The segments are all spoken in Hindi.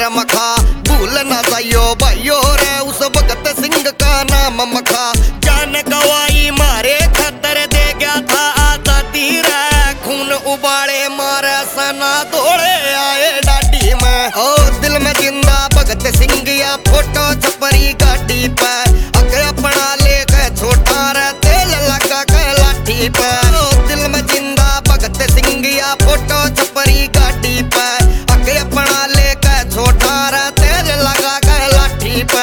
मार मखा। भूल ना जाइयो भाइयों रे उस भगत सिंह का नाम मखा। जान गवाई मारे खतर दे गया था आजादी रे। खून उबाले मारे सना दौड़े आए डाडी में। ओ दिल में जिंदा भगत सिंह या फोटो छपरी गाड़ी पे। अके अपना लेके छोटा रे तेल लगा के लाठी पे। ओ दिल में जिंदा भगत सिंह या फोटो छपरी गाड़ी पे। अके अपना लेके छोटा रे तेल लगा के लाठी पे।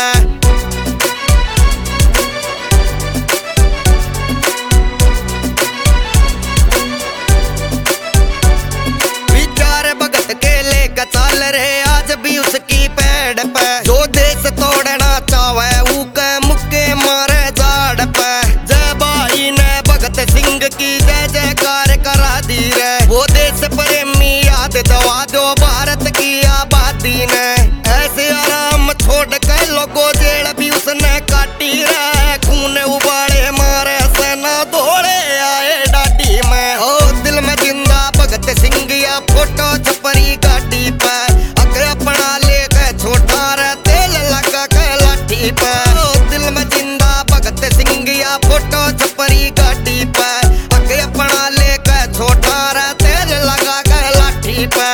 चाल रहे आज भी उसकी पेड़ पे। जो देश तोड़ना चाहे ऊके मुक्के मारे जाड़ पे। जय भाई ने भगत सिंह की जय जयकार करा दी रे। वो देश प्रेमी याद दवा दो भारत की आबादी ने। ऐसे आराम छोड़ के लोगों जेल भी उसने काटी रे। खून उबाले मारे सेना दौड़े आए डाटी में। ओ दिल में जिंदा भगत सिंह या फोटो छपरी गाड़ी पे। अके अपना लेके छोटा रे तेल लगा के लाठी पे। ओ दिल में जिंदा भगत सिंह या फोटो छपरी गाड़ी पे। अके अपना लेके छोटा रे तेल लगा के लाठी पे।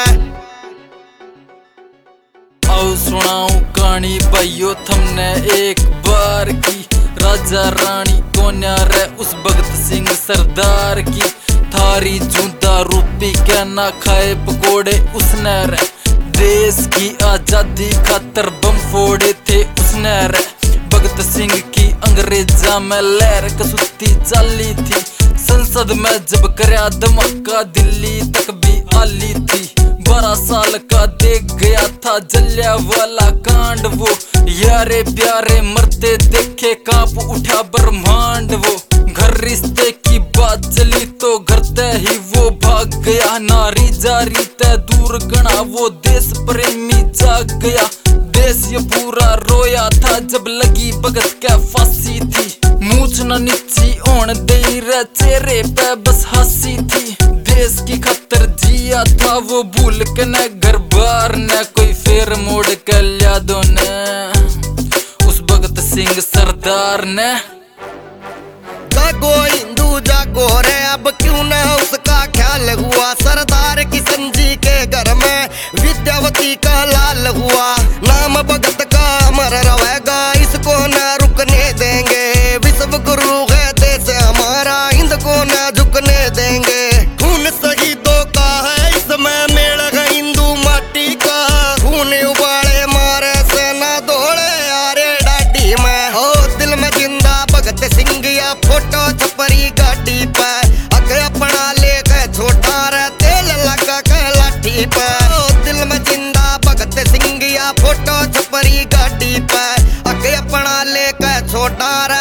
आओ सुनाऊं कहानी भाइयों थमने एक बार की। राजा रानी कोन्या रे उस भगत सिंह सरदार की। थारी जूता रूपी क्या ना खाए पकोड़े उसने रे। देश की आजादी खातर बम फोड़े थे उसने रे। भगत सिंह की अंग्रेजा में लहर कसूती चाली थी। संसद में जब करया धमाका दिल्ली तक भी आली थी। 12 साल का देख गया था जलियांवाला कांड वो। यारे प्यारे मरते देखे कांप उठा ब्रह्मांड वो। घर रिश्ते की बात चली तो घर ते ही वो भाग गया। नारी जारी ते दूर गना वो देश प्रेमी जाग गया। देश ये पूरा रोया था जब लगी भगत क्या फांसी थी। मूछ न नीची ओण दे रे चेहरे पे बस हंसी थी। देश की खतर जिया था वो भूल के न घर बार न कोई फेर मोड़ के लिया दो ने उस भगत सिंह सरदार ने। जागो हिंदू जागो रे अब क्यों न उसका ख्याल हुआ। सरदार किशन जी के घर में विद्यावती का लाल हुआ। नाम भगत का अमर रहेगा इसको न रुकने देंगे। विश्व गुरु है देश हमारा हिंद को न झुकने देंगे। खून शहीदों का है इसमें मेल है हिंदू माटी का। खून उबाले मारे सेना दौड़े आरे डाडी में। हो दिल में जिंदा भगत सिंह या फोटो छपरी गाड़ी पे। अके अपना लेके छोटा रे तेल लगा के लाठी पे। ओ दिल में जिंदा भगत सिंह या फोटो छपरी गाड़ी पे। अके अपना लेके छोटा रे